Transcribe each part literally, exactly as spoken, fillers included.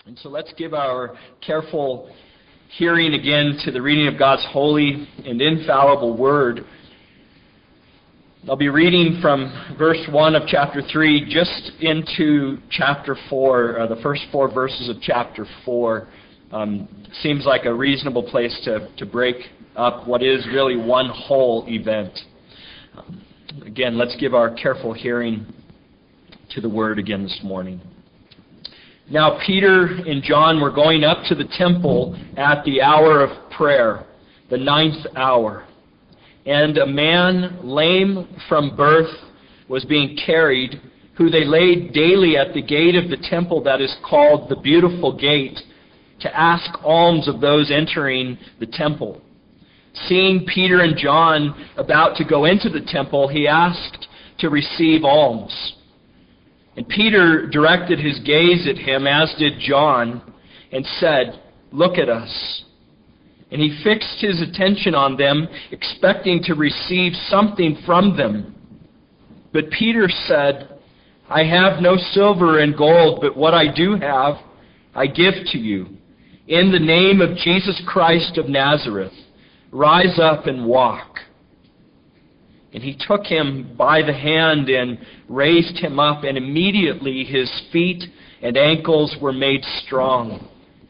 And so let's give our careful hearing again to the reading of God's holy and infallible Word. I'll be reading from verse one of chapter three just into chapter four, uh, the first four verses of chapter four. Um, seems like a reasonable place to, to break up what is really one whole event. Um, again, let's give our careful hearing to the Word again this morning. Now Peter and John were going up to the temple at the hour of prayer, the ninth hour. And a man lame from birth was being carried, who they laid daily at the gate of the temple that is called the Beautiful Gate, to ask alms of those entering the temple. Seeing Peter and John about to go into the temple, he asked to receive alms. And Peter directed his gaze at him, as did John, and said, "Look at us." And he fixed his attention on them, expecting to receive something from them. But Peter said, "I have no silver and gold, but what I do have, I give to you. In the name of Jesus Christ of Nazareth, rise up and walk." And he took him by the hand and raised him up, and immediately his feet and ankles were made strong.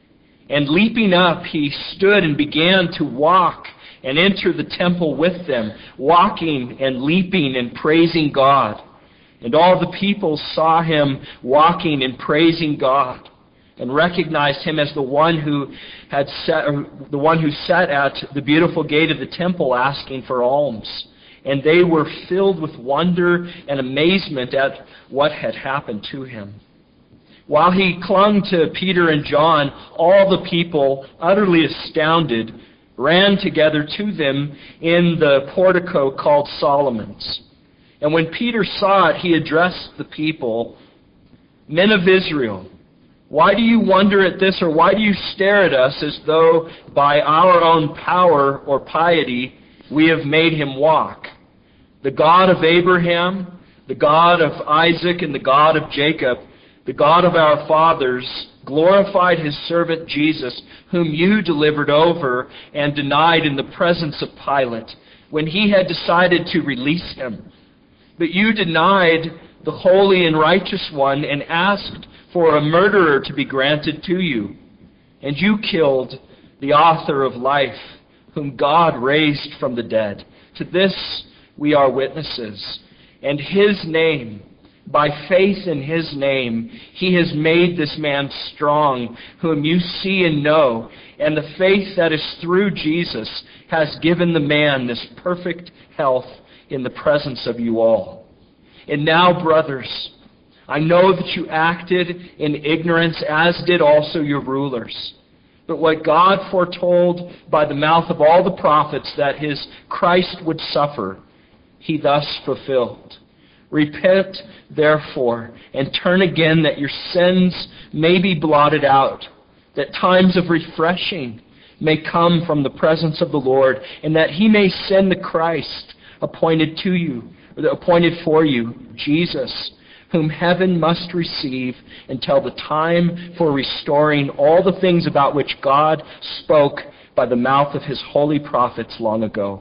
And leaping up, he stood and began to walk and enter the temple with them, walking and leaping and praising God. And all the people saw him walking and praising God, and recognized him as the one who had sat, the one who sat at the beautiful gate of the temple asking for alms. And they were filled with wonder and amazement at what had happened to him. While he clung to Peter and John, all the people, utterly astounded, ran together to them in the portico called Solomon's. And when Peter saw it, he addressed the people, "Men of Israel, why do you wonder at this, or why do you stare at us as though by our own power or piety we have made him walk? The God of Abraham, the God of Isaac, and the God of Jacob, the God of our fathers, glorified his servant Jesus, whom you delivered over and denied in the presence of Pilate, when he had decided to release him. But you denied the holy and righteous one and asked for a murderer to be granted to you. And you killed the author of life, whom God raised from the dead. To this we are witnesses. And his name, by faith in his name, he has made this man strong, whom you see and know. And the faith that is through Jesus has given the man this perfect health in the presence of you all. And now, brothers, I know that you acted in ignorance, as did also your rulers. But what God foretold by the mouth of all the prophets, that his Christ would suffer, he thus fulfilled. Repent, therefore, and turn again, that your sins may be blotted out, that times of refreshing may come from the presence of the Lord, and that he may send the Christ appointed to you, or appointed for you, Jesus, whom heaven must receive until the time for restoring all the things about which God spoke by the mouth of his holy prophets long ago.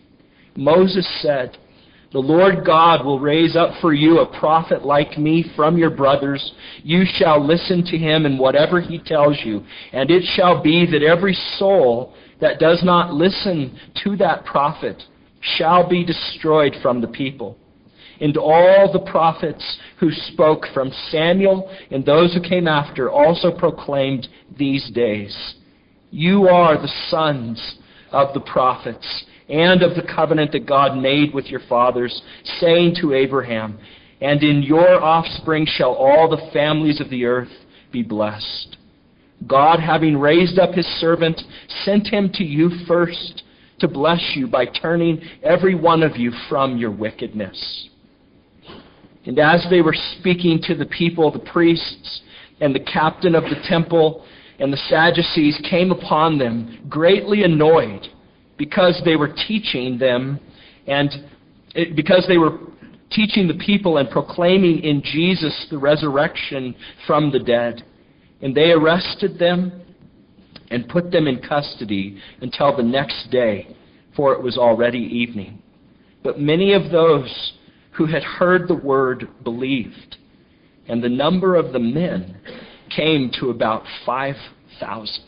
Moses said, "The Lord God will raise up for you a prophet like me from your brothers. You shall listen to him in whatever he tells you. And it shall be that every soul that does not listen to that prophet shall be destroyed from the people." And all the prophets who spoke from Samuel and those who came after also proclaimed these days. You are the sons of the prophets and of the covenant that God made with your fathers, saying to Abraham, "And in your offspring shall all the families of the earth be blessed." God, having raised up his servant, sent him to you first to bless you by turning every one of you from your wickedness. And as they were speaking to the people, the priests and the captain of the temple and the Sadducees came upon them, greatly annoyed, because they were teaching them and it, because they were teaching the people and proclaiming in Jesus the resurrection from the dead. And they arrested them and put them in custody until the next day, for it was already evening. But many of those who had heard the word believed, and the number of the men came to about five thousand.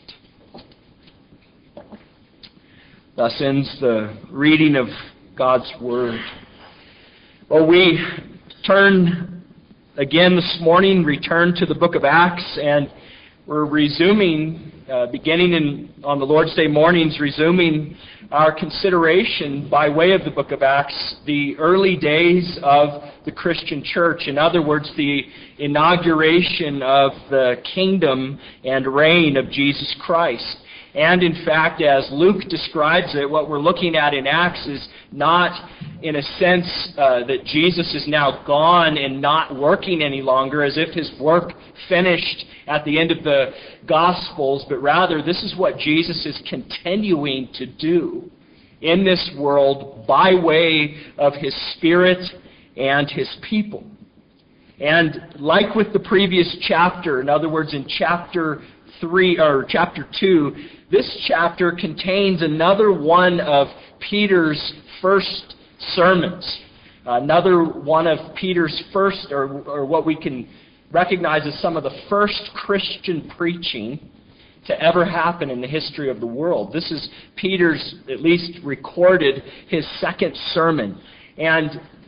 Thus ends the reading of God's Word. Well, we turn again this morning, return to the book of Acts, and we're resuming, uh, beginning in, on the Lord's Day mornings, resuming our consideration by way of the book of Acts, the early days of the Christian church. In other words, the inauguration of the kingdom and reign of Jesus Christ. And in fact, as Luke describes it, what we're looking at in Acts is not in a sense uh, that Jesus is now gone and not working any longer, as if his work finished at the end of the Gospels, but rather this is what Jesus is continuing to do in this world by way of his Spirit and his people. And like with the previous chapter, in other words, in chapter three or chapter two, this chapter contains another one of Peter's first sermons. Another one of Peter's first, or, or what we can recognize as some of the first Christian preaching to ever happen in the history of the world. This is Peter's, at least recorded, his second sermon. And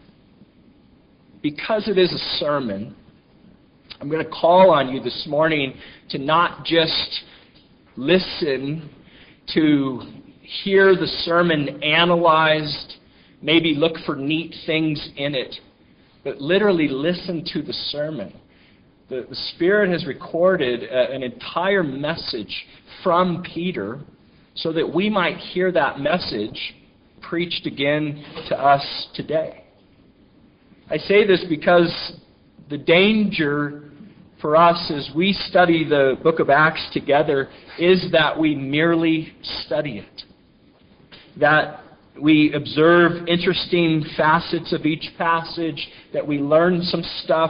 because it is a sermon, I'm going to call on you this morning to not just listen, to hear the sermon analyzed, maybe look for neat things in it, but literally listen to the sermon. The, the Spirit has recorded a, an entire message from Peter so that we might hear that message preached again to us today. I say this because the danger for us as we study the book of Acts together is that we merely study it. That we observe interesting facets of each passage, that we learn some stuff,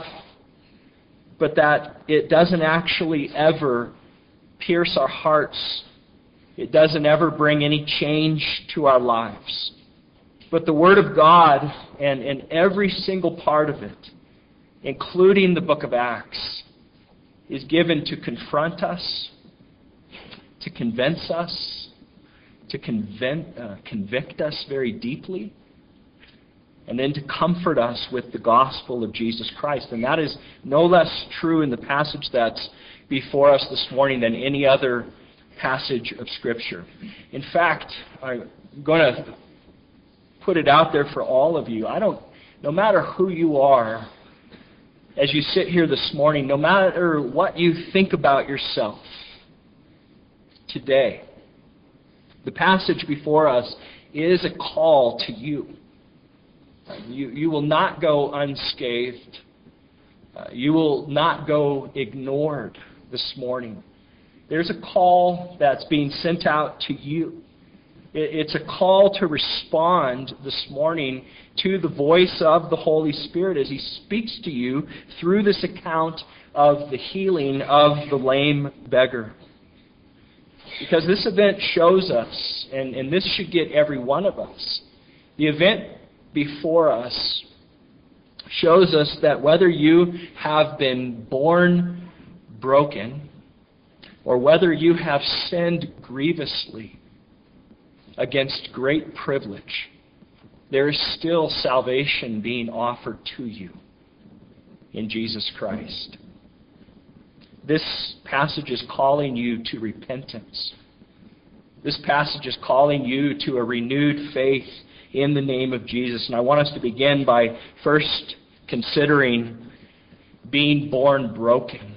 but that it doesn't actually ever pierce our hearts. It doesn't ever bring any change to our lives. But the Word of God, and, and every single part of it, including the book of Acts, is given to confront us, to convince us, to convict, uh, convict us very deeply, and then to comfort us with the gospel of Jesus Christ. And that is no less true in the passage that's before us this morning than any other passage of Scripture. In fact, I'm going to put it out there for all of you. I don't, no matter who you are, as you sit here this morning, no matter what you think about yourself today, the passage before us is a call to you. You, you will not go unscathed. Uh, you will not go ignored this morning. There's a call that's being sent out to you. It's a call to respond this morning to the voice of the Holy Spirit as He speaks to you through this account of the healing of the lame beggar. Because this event shows us, and, and this should get every one of us, the event before us shows us that whether you have been born broken or whether you have sinned grievously against great privilege, there is still salvation being offered to you in Jesus Christ. This passage is calling you to repentance. This passage is calling you to a renewed faith in the name of Jesus. And I want us to begin by first considering being born broken.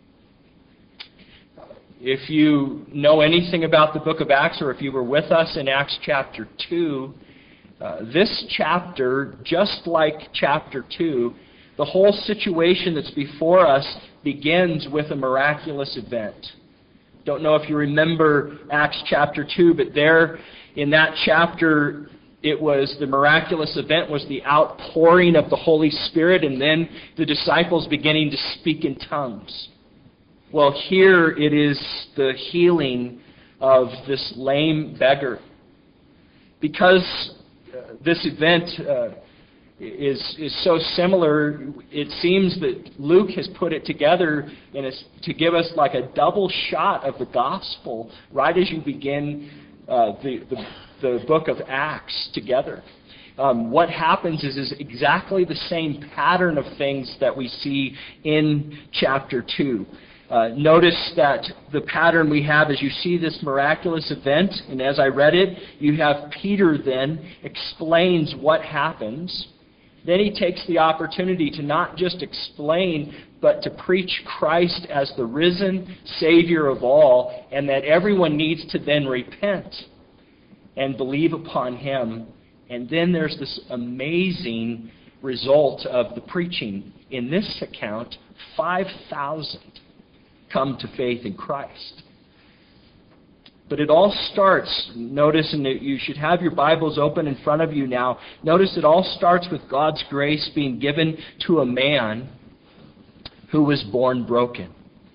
If you know anything about the book of Acts, or if you were with us in Acts chapter two, uh, this chapter, just like chapter two, the whole situation that's before us begins with a miraculous event. Don't know if you remember Acts chapter two, but there in that chapter, it was the miraculous event was the outpouring of the Holy Spirit, and then the disciples beginning to speak in tongues. Well, here it is the healing of this lame beggar. Because uh, this event uh, is is so similar, it seems that Luke has put it together in a, to give us like a double shot of the gospel right as you begin uh, the, the the book of Acts together. Um, what happens is, is exactly the same pattern of things that we see in chapter two. Uh, notice that the pattern we have is you see this miraculous event, and as I read it, you have Peter then explains what happens. Then he takes the opportunity to not just explain, but to preach Christ as the risen Savior of all, and that everyone needs to then repent and believe upon Him. And then there's this amazing result of the preaching. In this account, five thousand come to faith in Christ. But it all starts, notice, and you should have your Bibles open in front of you now. Notice it all starts with God's grace being given to a man who was born broken.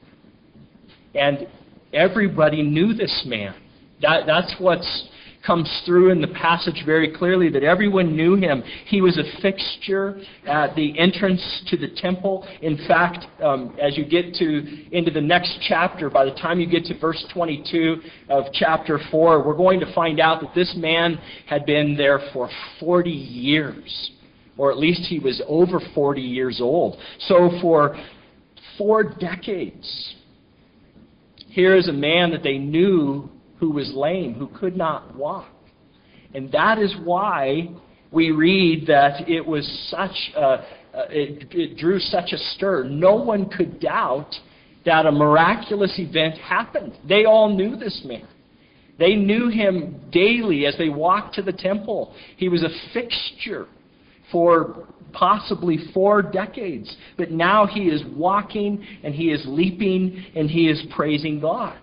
And everybody knew this man. That, that's what's comes through in the passage very clearly, that everyone knew him. He was a fixture at the entrance to the temple. In fact, um, as you get to into the next chapter, by the time you get to verse twenty-two of chapter four, we're going to find out that this man had been there for forty years, or at least he was over forty years old. So for four decades, here is a man that they knew who was lame, who could not walk. And that is why we read that it was such a, it, it drew such a stir. No one could doubt that a miraculous event happened. They all knew this man. They knew him daily as they walked to the temple. He was a fixture for possibly four decades. But now he is walking and he is leaping and he is praising God.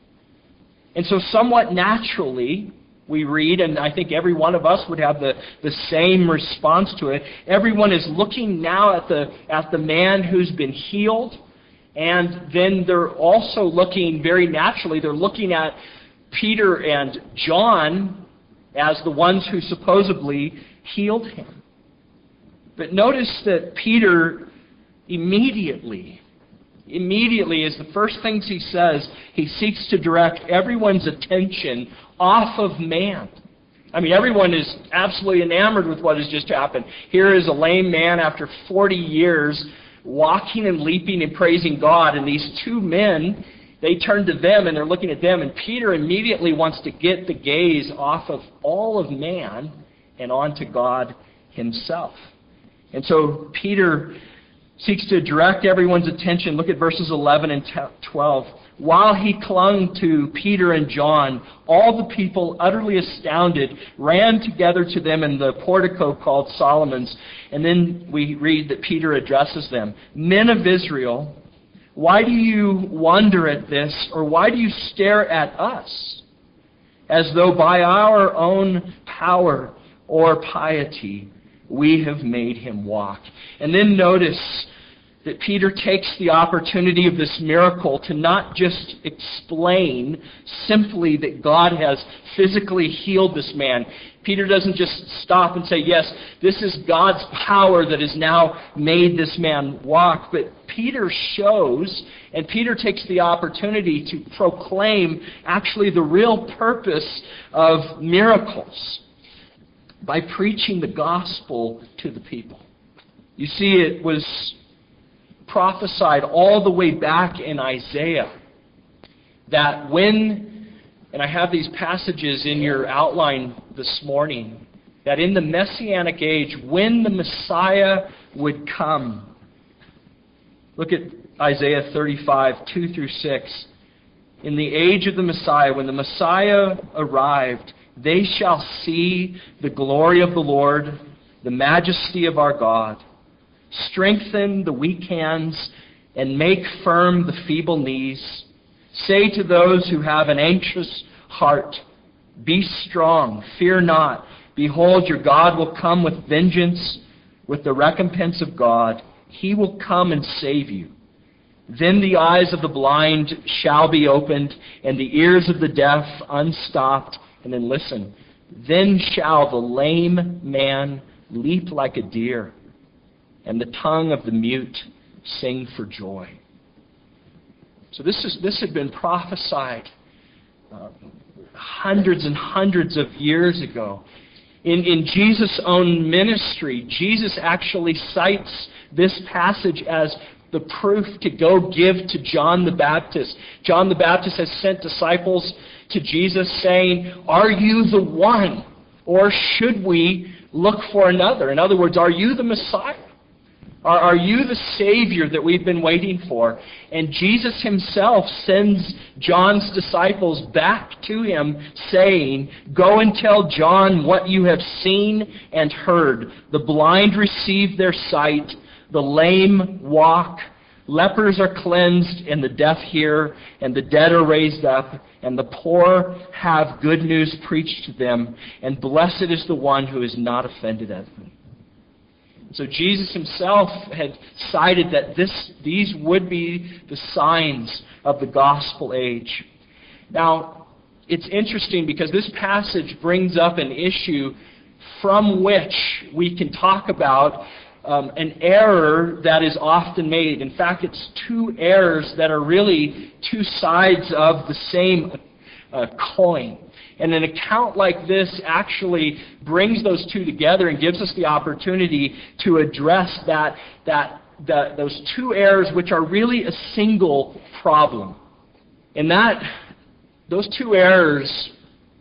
And so somewhat naturally, we read, and I think every one of us would have the, the same response to it. Everyone is looking now at the at the man who's been healed, and then they're also looking very naturally, they're looking at Peter and John as the ones who supposedly healed him. But notice that Peter immediately Immediately, as the first things he says, he seeks to direct everyone's attention off of man. I mean, everyone is absolutely enamored with what has just happened. Here is a lame man after forty years walking and leaping and praising God. And these two men, they turn to them and they're looking at them. And Peter immediately wants to get the gaze off of all of man and onto God Himself. And so Peter seeks to direct everyone's attention. Look at verses eleven and twelve. While he clung to Peter and John, all the people, utterly astounded, ran together to them in the portico called Solomon's. And then we read that Peter addresses them. Men of Israel, why do you wonder at this, or why do you stare at us, as though by our own power or piety we have made him walk? And then notice that Peter takes the opportunity of this miracle to not just explain simply that God has physically healed this man. Peter doesn't just stop and say, yes, this is God's power that has now made this man walk. But Peter shows, and Peter takes the opportunity to proclaim actually the real purpose of miracles by preaching the gospel to the people. You see, it was prophesied all the way back in Isaiah that when, and I have these passages in your outline this morning, that in the Messianic age, when the Messiah would come. Look at Isaiah thirty-five, two through six. In the age of the Messiah, when the Messiah arrived, they shall see the glory of the Lord, the majesty of our God. Strengthen the weak hands and make firm the feeble knees. Say to those who have an anxious heart, be strong, fear not. Behold, your God will come with vengeance, with the recompense of God. He will come and save you. Then the eyes of the blind shall be opened, and the ears of the deaf unstopped. And then listen. Then shall the lame man leap like a deer, and the tongue of the mute sing for joy. So this is this had been prophesied uh, hundreds and hundreds of years ago. In, in Jesus' own ministry, Jesus actually cites this passage as the proof to go give to John the Baptist. John the Baptist has sent disciples to Jesus saying, "Are you the one, or should we look for another?" In other words, are you the Messiah? Are, are you the Savior that we've been waiting for? And Jesus himself sends John's disciples back to him saying, "Go and tell John what you have seen and heard. The blind receive their sight, the lame walk, lepers are cleansed, and the deaf hear, and the dead are raised up, and the poor have good news preached to them, and blessed is the one who is not offended at them." So Jesus himself had cited that this, these would be the signs of the gospel age. Now, it's interesting because this passage brings up an issue from which we can talk about um, an error that is often made. In fact, it's two errors that are really two sides of the same uh, coin. And an account like this actually brings those two together and gives us the opportunity to address that, that, that those two errors, which are really a single problem. And that, those two errors,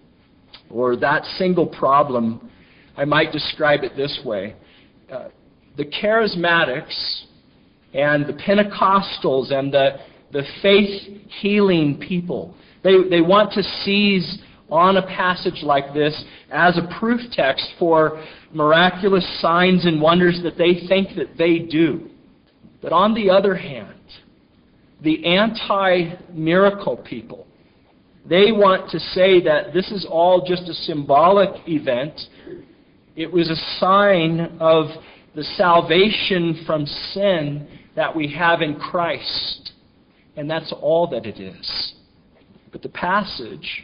or that single problem, I might describe it this way. Uh, the charismatics and the Pentecostals and the, the faith-healing people, they, they want to seize on a passage like this as a proof text for miraculous signs and wonders that they think that they do. But on the other hand, the anti-miracle people, they want to say that this is all just a symbolic event. It was a sign of the salvation from sin that we have in Christ. And that's all that it is. But the passage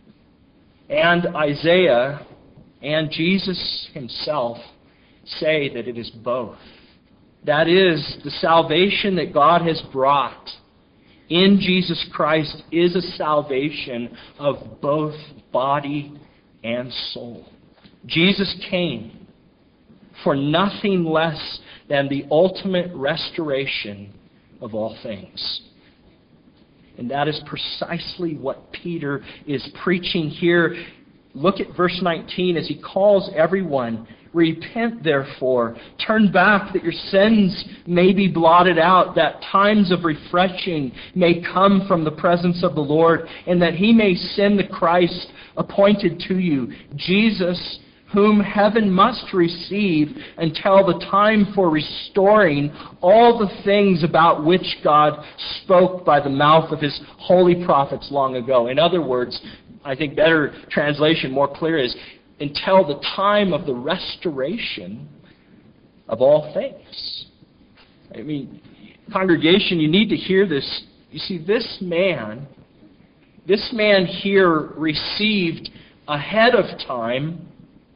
and Isaiah and Jesus himself say that it is both. That is, the salvation that God has brought in Jesus Christ is a salvation of both body and soul. Jesus came for nothing less than the ultimate restoration of all things. And that is precisely what Peter is preaching here. Look at verse nineteen as he calls everyone, "Repent therefore, turn back that your sins may be blotted out, that times of refreshing may come from the presence of the Lord, and that he may send the Christ appointed to you, Jesus, whom heaven must receive until the time for restoring all the things about which God spoke by the mouth of his holy prophets long ago." In other words, I think better translation, more clear, is until the time of the restoration of all things. I mean, congregation, you need to hear this. You see, this man, this man here received ahead of time,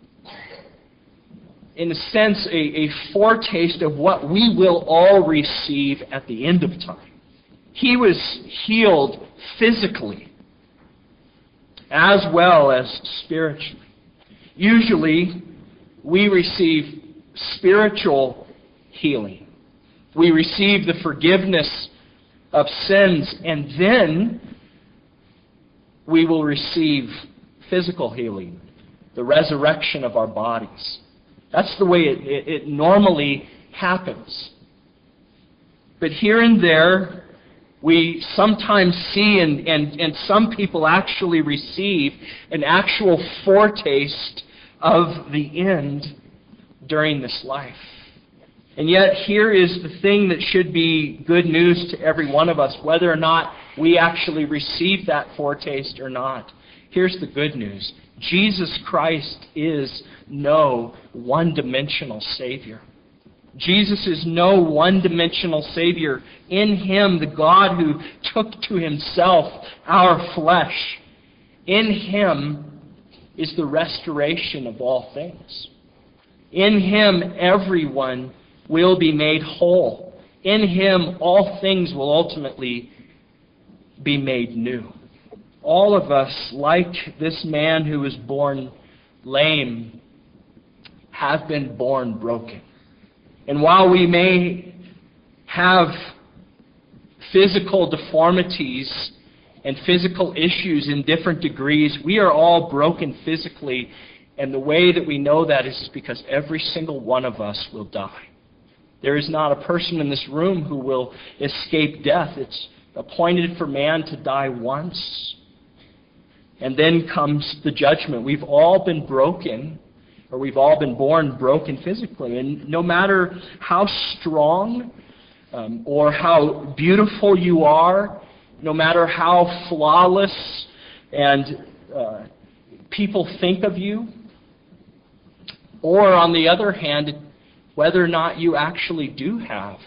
in a sense, a, a foretaste of what we will all receive at the end of time. He was healed physically as well as spiritually. Usually, we receive spiritual healing. We receive the forgiveness of sins, and then we will receive physical healing, the resurrection of our bodies. That's the way it, it, it normally happens. But here and there, we sometimes see, and, and, and some people actually receive, an actual foretaste of the end during this life. And yet, here is the thing that should be good news to every one of us, whether or not we actually receive that foretaste or not. Here's the good news. Jesus Christ is no one-dimensional Savior. Jesus is no one-dimensional Savior. In Him, the God who took to Himself our flesh, in Him is the restoration of all things. In Him, everyone will be made whole. In Him, all things will ultimately be made new. All of us, like this man who was born lame, have been born broken. And while we may have physical deformities and physical issues in different degrees, we are all broken physically. And the way that we know that is because every single one of us will die. There is not a person in this room who will escape death. It's appointed for man to die once. And then comes the judgment. We've all been broken, or we've all been born broken physically. And no matter how strong um, or how beautiful you are, no matter how flawless and uh, people think of you, or on the other hand, whether or not you actually do have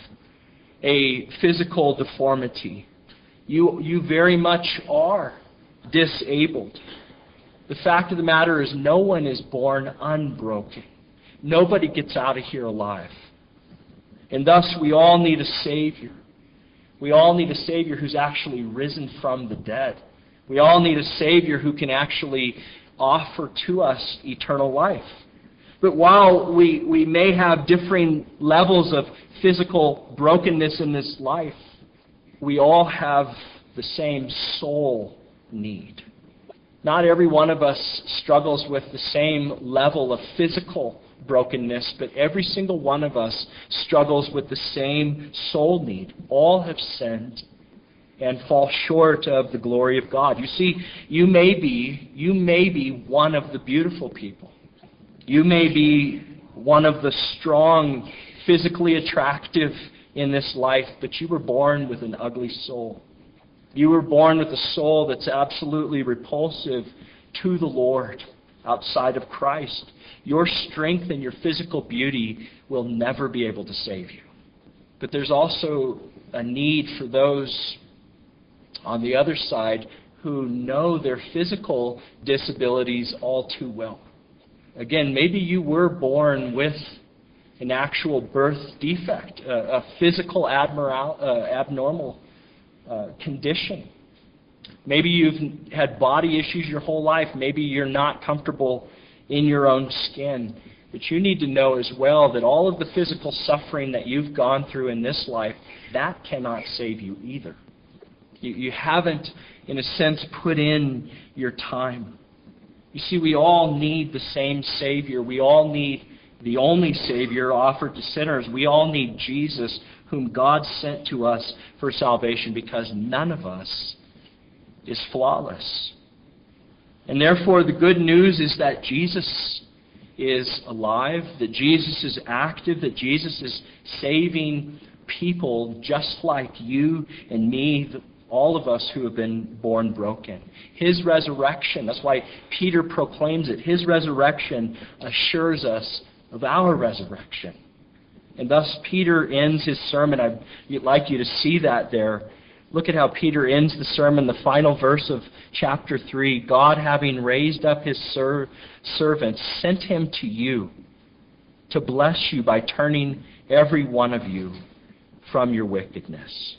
a physical deformity, you, you very much are disabled. The fact of the matter is no one is born unbroken. Nobody gets out of here alive. And thus we all need a Savior. We all need a Savior who's actually risen from the dead. We all need a Savior who can actually offer to us eternal life. But while we, we may have differing levels of physical brokenness in this life, we all have the same soul need. Not every one of us struggles with the same level of physical brokenness, but every single one of us struggles with the same soul need. All have sinned and fall short of the glory of God. You see, you may be, you may be one of the beautiful people. You may be one of the strong, physically attractive in this life, but you were born with an ugly soul. You were born with a soul that's absolutely repulsive to the Lord outside of Christ. Your strength and your physical beauty will never be able to save you. But there's also a need for those on the other side who know their physical disabilities all too well. Again, maybe you were born with an actual birth defect, a, a physical admiral, uh, abnormal uh, condition. Maybe you've had body issues your whole life. Maybe you're not comfortable in your own skin. But you need to know as well that all of the physical suffering that you've gone through in this life, that cannot save you either. You, you haven't, in a sense, put in your time. You see, we all need the same Savior. We all need the only Savior offered to sinners. We all need Jesus, whom God sent to us for salvation, because none of us is flawless. And therefore, the good news is that Jesus is alive, that Jesus is active, that Jesus is saving people just like you and me, all of us who have been born broken. His resurrection, that's why Peter proclaims it, His resurrection assures us of our resurrection. And thus Peter ends his sermon. I'd like you to see that there. Look at how Peter ends the sermon, the final verse of chapter three. God, having raised up His ser- servant, sent Him to you to bless you by turning every one of you from your wickedness.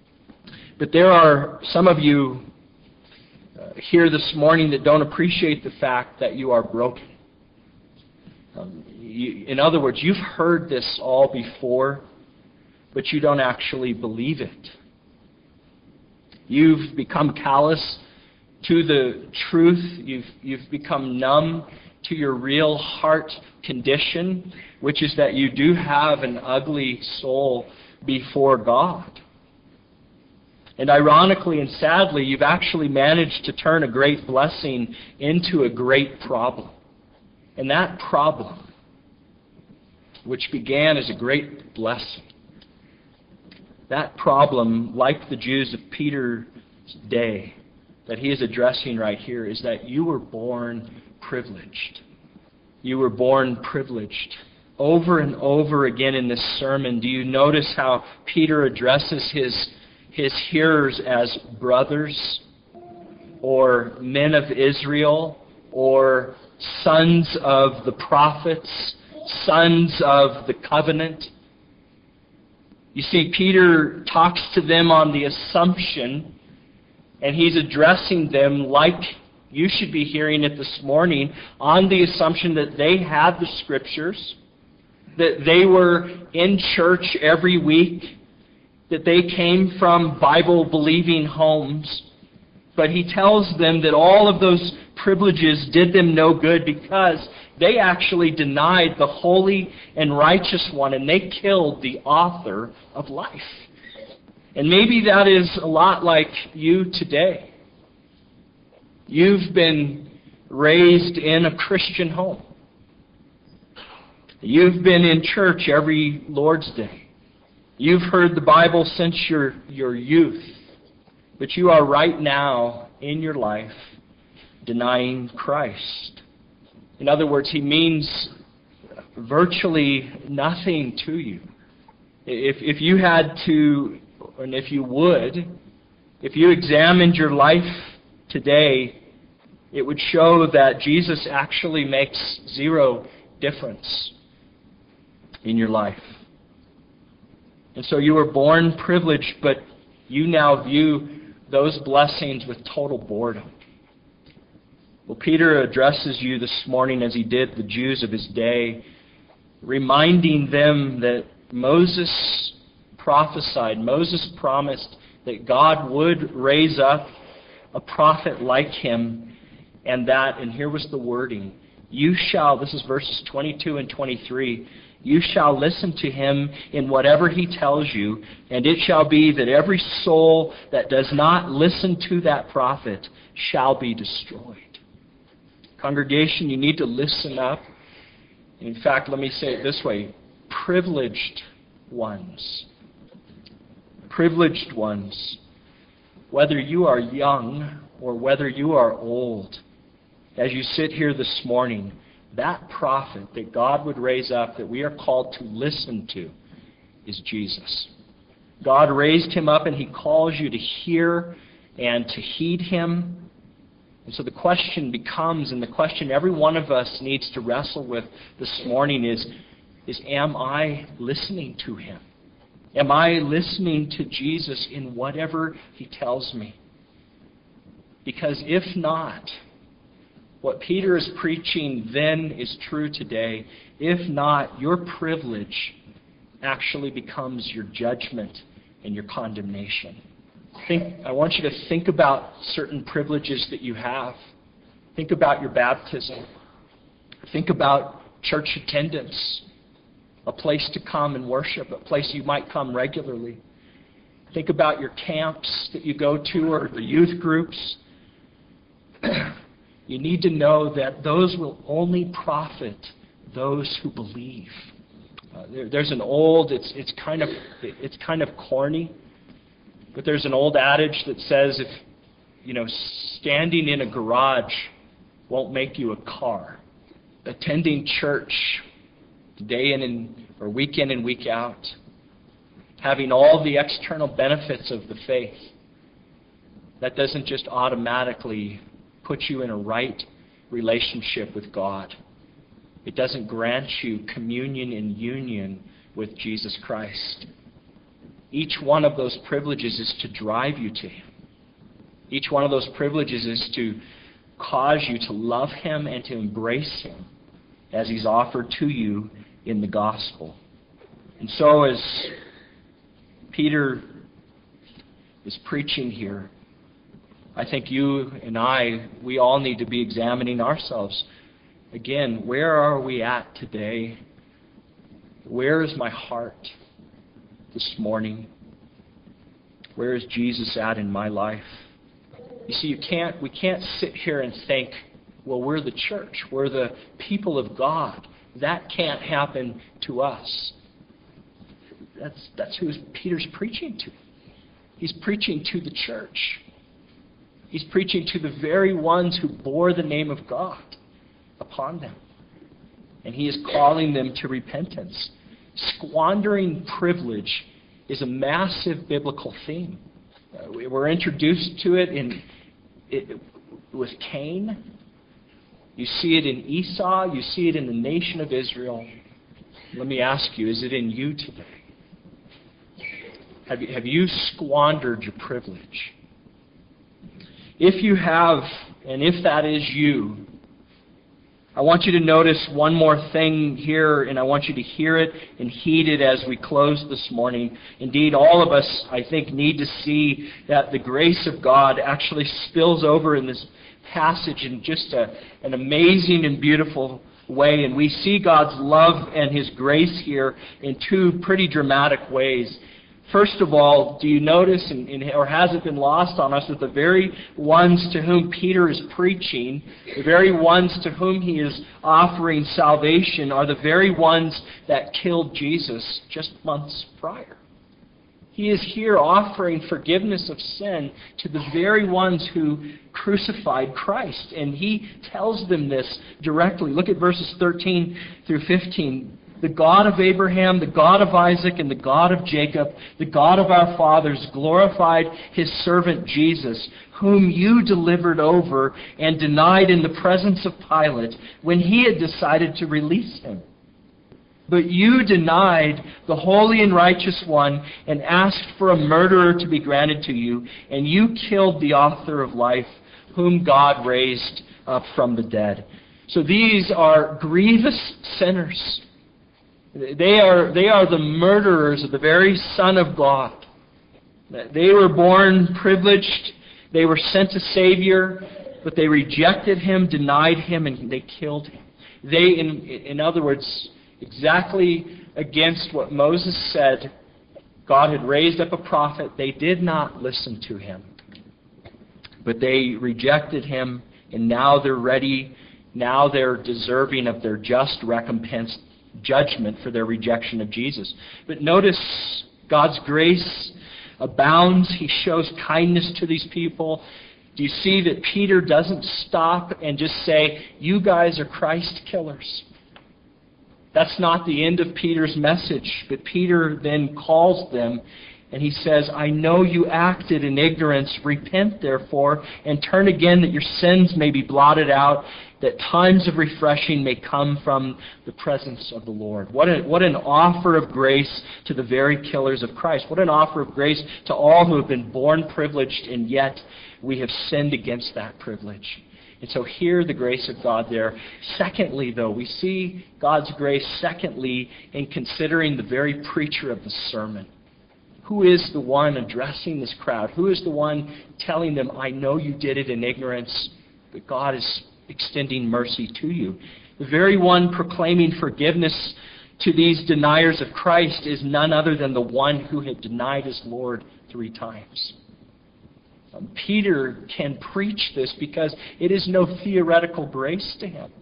But there are some of you uh, here this morning that don't appreciate the fact that you are broken. Um, you, in other words, you've heard this all before, but you don't actually believe it. You've become callous to the truth. You've, you've become numb to your real heart condition, which is that you do have an ugly soul before God. And ironically and sadly, you've actually managed to turn a great blessing into a great problem. And that problem, which began as a great blessing, that problem, like the Jews of Peter's day, that he is addressing right here, is that you were born privileged. You were born privileged. over and over again in this sermon, do you notice how Peter addresses his, his hearers as brothers, or men of Israel, or sons of the prophets, sons of the covenant? You see, Peter talks to them on the assumption, and he's addressing them like you should be hearing it this morning, on the assumption that they had the Scriptures, that they were in church every week, that they came from Bible-believing homes. But he tells them that all of those privileges did them no good because they actually denied the holy and righteous one, and they killed the author of life. And maybe that is a lot like you today. You've been raised in a Christian home. You've been in church every Lord's Day. You've heard the Bible since your, your youth. But you are right now in your life denying Christ. In other words, He means virtually nothing to you. If, if you had to, and if you would, if you examined your life today, it would show that Jesus actually makes zero difference in your life. And so you were born privileged, but you now view those blessings with total boredom. Well, Peter addresses you this morning as he did the Jews of his day, reminding them that Moses prophesied, Moses promised that God would raise up a prophet like him, and that, and here was the wording, you shall, this is verses twenty-two and twenty-three, you shall listen to him in whatever he tells you, and it shall be that every soul that does not listen to that prophet shall be destroyed. Congregation, you need to listen up. In fact, let me say it this way, privileged ones. Privileged ones. Whether you are young or whether you are old, as you sit here this morning, that prophet that God would raise up, that we are called to listen to, is Jesus. God raised him up, and he calls you to hear and to heed him. And so the question becomes, and the question every one of us needs to wrestle with this morning is, is am I listening to him? Am I listening to Jesus in whatever he tells me? Because if not, what Peter is preaching then is true today. If not, your privilege actually becomes your judgment and your condemnation. Think, I want you to think about certain privileges that you have. Think about your baptism. Think about church attendance, a place to come and worship, a place you might come regularly. Think about your camps that you go to or the youth groups. You need to know that those will only profit those who believe. Uh, there, there's an old, it's it's kind of it's kind of corny, but there's an old adage that says if you know standing in a garage won't make you a car. Attending church day in and or week in and week out, having all the external benefits of the faith, that doesn't just automatically put you in a right relationship with God. It doesn't grant you communion and union with Jesus Christ. Each one of those privileges is to drive you to him. Each one of those privileges is to cause you to love him and to embrace him as he's offered to you in the gospel. And so as Peter is preaching here, I think you and I, we all need to be examining ourselves. Again, where are we at today? Where is my heart this morning? Where is Jesus at in my life? You see, you can't, we can't sit here and think, well, we're the church. We're the people of God. That can't happen to us. That's, that's who Peter's preaching to. He's preaching to the church. He's preaching to the very ones who bore the name of God upon them. And He is calling them to repentance. Squandering privilege is a massive biblical theme. Uh, we we're introduced to it in it, with Cain. You see it in Esau. You see it in the nation of Israel. Let me ask you, is it in you today? Have you, have you squandered your privilege? If you have, and if that is you, I want you to notice one more thing here, and I want you to hear it and heed it as we close this morning. Indeed, all of us, I think, need to see that the grace of God actually spills over in this passage in just a, an amazing and beautiful way. And we see God's love and His grace here in two pretty dramatic ways. First of all, do you notice, and, and, or has it been lost on us, that the very ones to whom Peter is preaching, the very ones to whom he is offering salvation, are the very ones that killed Jesus just months prior? He is here offering forgiveness of sin to the very ones who crucified Christ. And he tells them this directly. Look at verses thirteen through fifteen. The God of Abraham, the God of Isaac, and the God of Jacob, the God of our fathers, glorified His servant Jesus, whom you delivered over and denied in the presence of Pilate when he had decided to release Him. But you denied the holy and righteous one and asked for a murderer to be granted to you, and you killed the author of life, whom God raised up from the dead. So these are grievous sinners. They are, they are the murderers of the very Son of God. They were born privileged. They were sent a Savior, but they rejected Him, denied Him, and they killed Him. They, in, in other words, exactly against what Moses said, God had raised up a prophet. They did not listen to him. But they rejected Him, and now they're ready, now they're deserving of their just recompense, judgment for their rejection of Jesus. But notice God's grace abounds. He shows kindness to these people. Do you see that Peter doesn't stop and just say, you guys are Christ killers? That's not the end of Peter's message. But Peter then calls them and he says, I know you acted in ignorance. Repent, therefore, and turn again that your sins may be blotted out, that times of refreshing may come from the presence of the Lord. What, a, what an offer of grace to the very killers of Christ. What an offer of grace to all who have been born privileged, and yet we have sinned against that privilege. And so hear the grace of God there. Secondly, though, we see God's grace, secondly, in considering the very preacher of the sermon. Who is the one addressing this crowd? Who is the one telling them, I know you did it in ignorance, but God is extending mercy to you? The very one proclaiming forgiveness to these deniers of Christ is none other than the one who had denied his Lord three times. Um, Peter can preach this because it is no theoretical grace to him.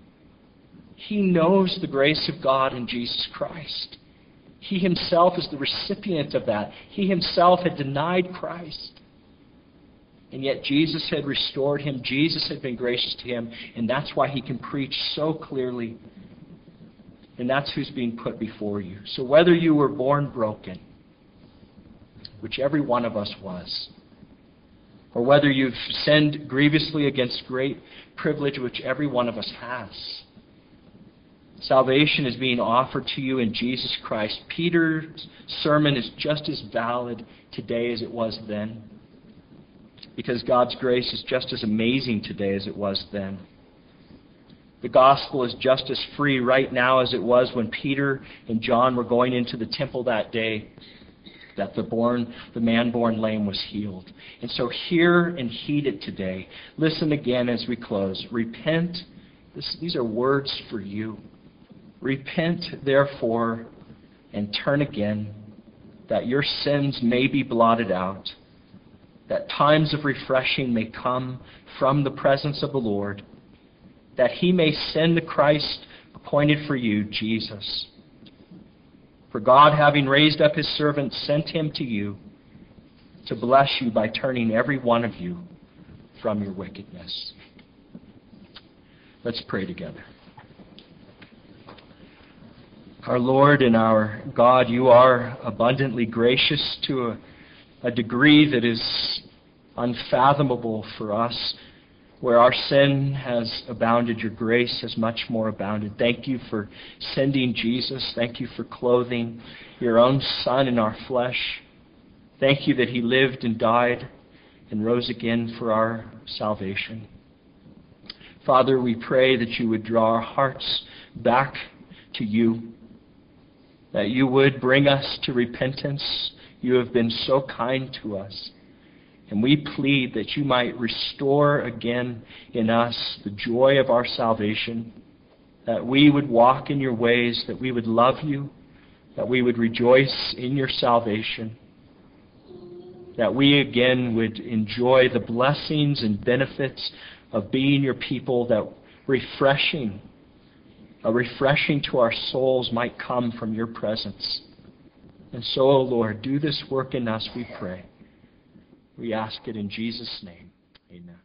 He knows the grace of God in Jesus Christ. He himself is the recipient of that. He himself had denied Christ. And yet Jesus had restored him. Jesus had been gracious to him. And that's why he can preach so clearly. And that's who's being put before you. So whether you were born broken, which every one of us was, or whether you've sinned grievously against great privilege, which every one of us has, salvation is being offered to you in Jesus Christ. Peter's sermon is just as valid today as it was then, because God's grace is just as amazing today as it was then. The gospel is just as free right now as it was when Peter and John were going into the temple that day, that the born, the man born lame was healed. And so hear and heed it today. Listen again as we close. Repent. This, these are words for you. Repent, therefore, and turn again, that your sins may be blotted out, that times of refreshing may come from the presence of the Lord, that He may send the Christ appointed for you, Jesus. For God, having raised up His servant, sent Him to you to bless you by turning every one of you from your wickedness. Let's pray together. Our Lord and our God, you are abundantly gracious to a, a degree that is unfathomable for us. Where our sin has abounded, your grace has much more abounded. Thank you for sending Jesus. Thank you for clothing your own Son in our flesh. Thank you that he lived and died and rose again for our salvation. Father, we pray that you would draw our hearts back to you, that you would bring us to repentance. You have been so kind to us. And we plead that you might restore again in us the joy of our salvation, that we would walk in your ways, that we would love you, that we would rejoice in your salvation, that we again would enjoy the blessings and benefits of being your people, that refreshing, a refreshing to our souls might come from your presence. And so, O Lord, do this work in us, we pray. We ask it in Jesus' name. Amen.